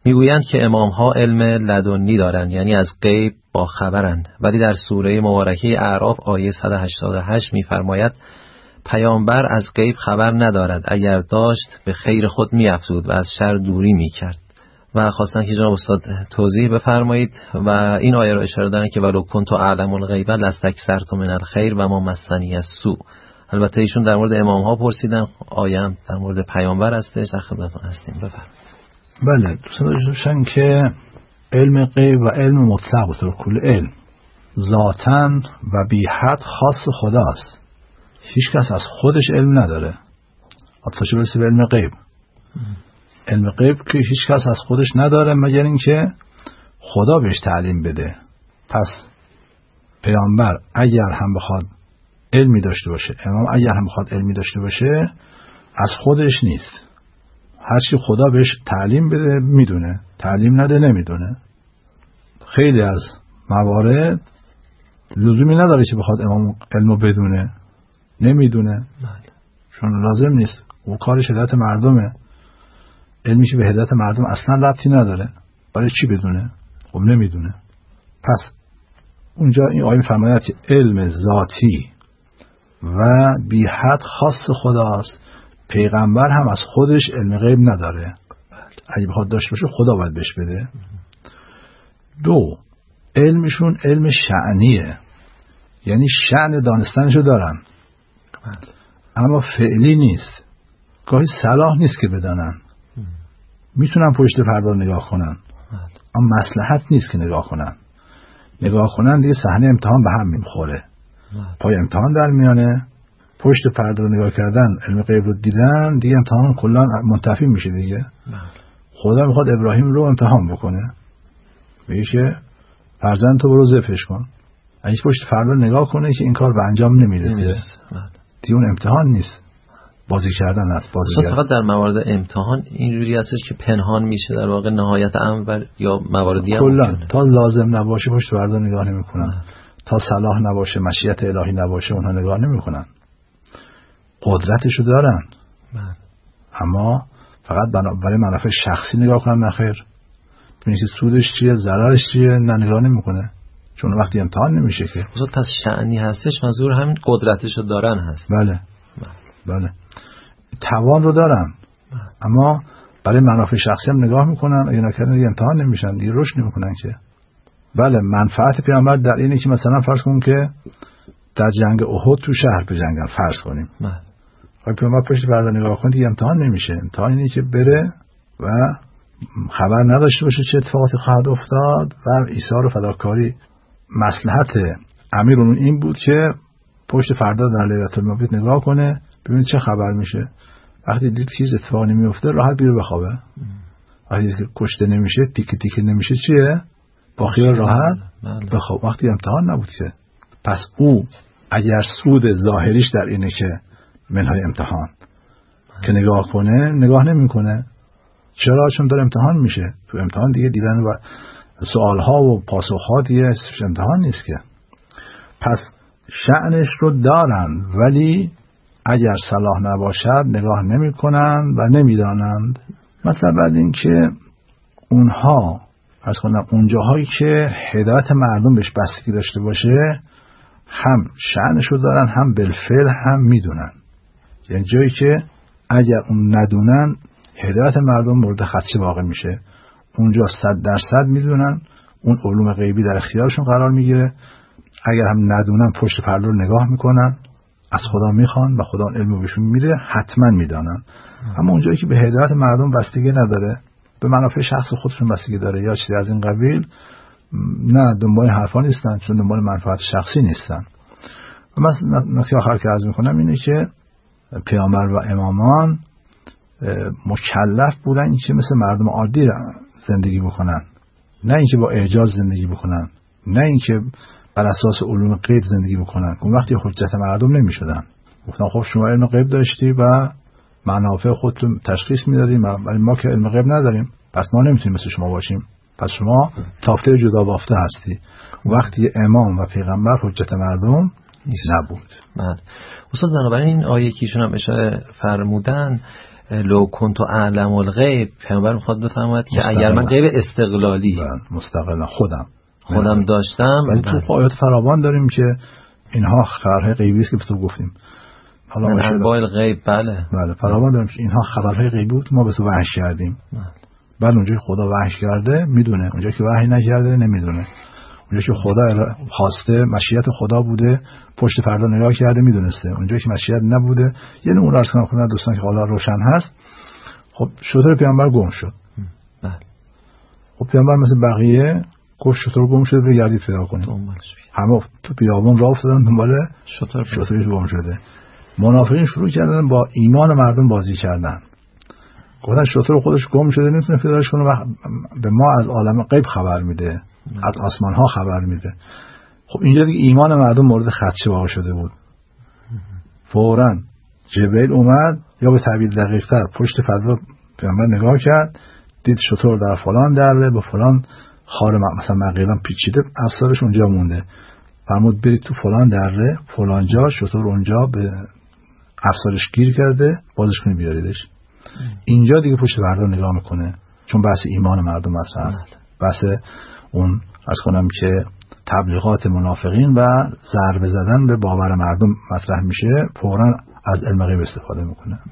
میگویند که امام‌ها علم لدنی دارند، یعنی از غیب با خبرند، ولی در سوره مبارکه اعراف آیه 188 می‌فرماید پیامبر از غیب خبر ندارد، اگر داشت به خیر خود می‌افزود و از شر دوری می‌کرد. و خواستن که جناب استاد توضیح بفرمایید و این آیه را اشاره دارن که ولو کنت اعلم الغیب لاستکثرت من الخیر و ما مسنی السوء. البته ایشون در مورد امام‌ها پرسیدن، آیه هم در مورد پیامبر هستش. در خدمتتون هستیم، بفرمایید. بله، دوستان داشتن که علم غیب و علم مطلق و کل علم ذاتاً و بی حد خاص خداست. هیچ کس از خودش علم نداره حتی چه برسه به علم غیب. علم غیب که هیچ کس از خودش نداره مگر اینکه خدا بهش تعلیم بده. پس پیامبر اگر هم بخواد علمی داشته باشه، امام اگر هم بخواد علمی داشته باشه، از خودش نیست. هرچی خدا بهش تعلیم بده میدونه، تعلیم نده نمیدونه. خیلی از موارد لزومی نداره که بخواد امام علمو بدونه، نمیدونه، چون لازم نیست. او کارش هدایت مردمه. علمی که به هدایت مردم اصلا ربطی نداره، برای چی بدونه؟ خب نمیدونه. پس اونجا این آیه فرماید که علم ذاتی و بی حد خاص خداست. پیغمبر هم از خودش علم غیب نداره. اگه بخواد داشته باشه خدا باید بهش بده. دو، علمشون علم شأنیه، یعنی شأن دانستنشو دارن اما فعلی نیست. گاهی صلاح نیست که بدانن، میتونن پشت پرده نگاه کنن اما مصلحت نیست که نگاه کنن دیگه صحنه امتحان به هم میخوره. پای امتحان در میانه، پشت پرده رو نگاه کردن، علم غیب رو دیدن، دیگه امتحان کلا منتفی میشه دیگه. خدا میخواد ابراهیم رو امتحان بکنه، میگه که فرزند تو برو ذبحش کن. اگه پشت پرده نگاه کنه که این کار به انجام نمیرسه، دیگه اون امتحان نیست، بازی کردن است. فقط در موارد امتحان اینجوری هستش که پنهان میشه در واقع نهایت امر، یا مواردی هم کلا تا لازم نباشه پشت پرده نگاه نمیکنن، تا صلاح نباشه، مشیت الهی نباشه، اونها نگاه نمیکنن. قدرتشو دارن اما فقط برای منافع شخصی نگاه کنن. نخیر، ببینید که سودش چیه، ضررش چیه، نه نگاه نمیکنه، چون وقتی امتحان نمیشه که. پس شأنی هستش، منظور همین قدرتشو دارن هست. بله توان رو دارن اما برای منافع شخصی هم نگاه میکنن. اگه نکردن دیگه امتحان نمیشن، دیگه رشد نمیکنن که. بله، منفعت پیامبر در اینه که مثلا فرض کنیم که در جنگ احد تو شهر بجنگن، فرض کنیم. پیامبر پشت پرده نگاه کنه، دیگه امتحان نمیشه. امتحان اینه که بره و خبر نداشته باشه چه اتفاقاتی خواهد افتاد و ایثار و فداکاری. مصلحت امیرون این بود که پشت پرده در لیلة المبیت نگاه کنه، ببینید چه خبر میشه. وقتی دید چیز اتفاقی نمیفته، راحت بیره بخوابه. وقتی که کشته نمیشه، تیکه تیکه نمیشه، چیه؟ با خیال راحت بخواب. وقتی امتحان نبود که. پس او اگر سود ظاهریش در اینه که منهای امتحان که نگاه کنه، نگاه نمیکنه. چرا؟ چون داره امتحان میشه. تو امتحان دیگه دیدن و سوالها و پاسخها دیگه امتحان نیست که. پس شأنش رو دارن ولی اگر صلاح نباشد نگاه نمی کنند و نمیدانند. مثلا بعد این که اونها از کنم اونجاهایی که هدایت مردم بهش بستگی داشته باشه هم شأنش رو دارن، هم بالفعل هم میدونن. یعنی جایی که اگر اون ندونن هدایت مردم مورد خدشه واقع میشه، اونجا 100% میدونن، اون علوم غیبی در اختیارشون قرار میگیره. اگر هم ندونن پشت پرده رو نگاه میکنن، از خدا میخوان و خدا علمو بهشون میده، حتما میدانن. اما اونجایی که به هدایت مردم بستگی نداره، به منافع شخص خودشون بستگی داره یا چیزی از این قبیل، نه دنبال حرفا نیستن، چون دنبال منفعت شخصی نیستن. و من نکته آخر که عرض میکنم اینه که پیامبر و امامان مکلف بودن که مثل مردم عادی زندگی بکنن، نه اینکه با اعجاز زندگی بکنن، نه اینکه بر اساس علوم غیب زندگی بکنن. اون وقتی حجت مردم نمیشدن. گفتن خب شما علم غیب داشتی و منافع خودتون تشخیص میدادیم، ولی ما که علم غیب نداریم، پس ما نمیتونیم مثل شما باشیم، پس شما تافته جدا بافته هستی. وقتی امام و پیغمبر حجت مردم نبود. بله استاد، بنابراین این آیه که ایشون هم اشاره فرمودن لو کنت اعلم الغیب، پیامبر میخواد بفرماید که اگر من غیب استقلالی مستقلا خودم داشتم، ولی تو آیات فراوان داریم که اینها خبرهای غیبی است که تو گفتیم. حالا انباء الغیب، بله فراوان داریم که اینها خبرهای غیبی بود ما به تو وحی کردیم. بله اونجایی خدا وحی کرده میدونه، اونجایی که وحی نکرده نمیدونه. اونجایی که خدا خواسته مشیت خدا بوده پشت پرده نگاه کرده میدونسته، اونجایی که مشیت نبوده. یعنی اون راسخ کنه دوستان که حالا روشن هست. خب شتر پیامبر گم شد. خب پیامبر مثل بقیه گفت شتر گم شده بگردید پیدا کنید. همه تو بیابون راه افتادن دنبال شتری گم شده. منافقین شروع کردن با ایمان مردم بازی کردن. گفتن شتر خودش گم شده نمیتونه پیداش کنه و به ما از عالم غیب خبر میده، از آسمان ها خبر میده. خب اینجا دیگه ایمان مردم مورد خدشه واقع شده بود. فوراً جبرئیل اومد یا به تعبیر دقیق‌تر پشت پرده پیامبر نگاه کرد، دید شتر در فلان دره با فلان خار مثلا مغیلان پیچیده افسارش اونجا مونده. فرمود برید تو فلان دره فلان جا شتر اونجا به افسارش گیر کرده بازش کنید بیاریدش. اینجا دیگه پشت پرده نگاه میکنه، چون بحث ایمان مردم مطرح است. بحث اون عرض کنم که تبلیغات منافقین و ضربه زدن به باور مردم مطرح میشه، فوراً از علم غیب استفاده میکنه.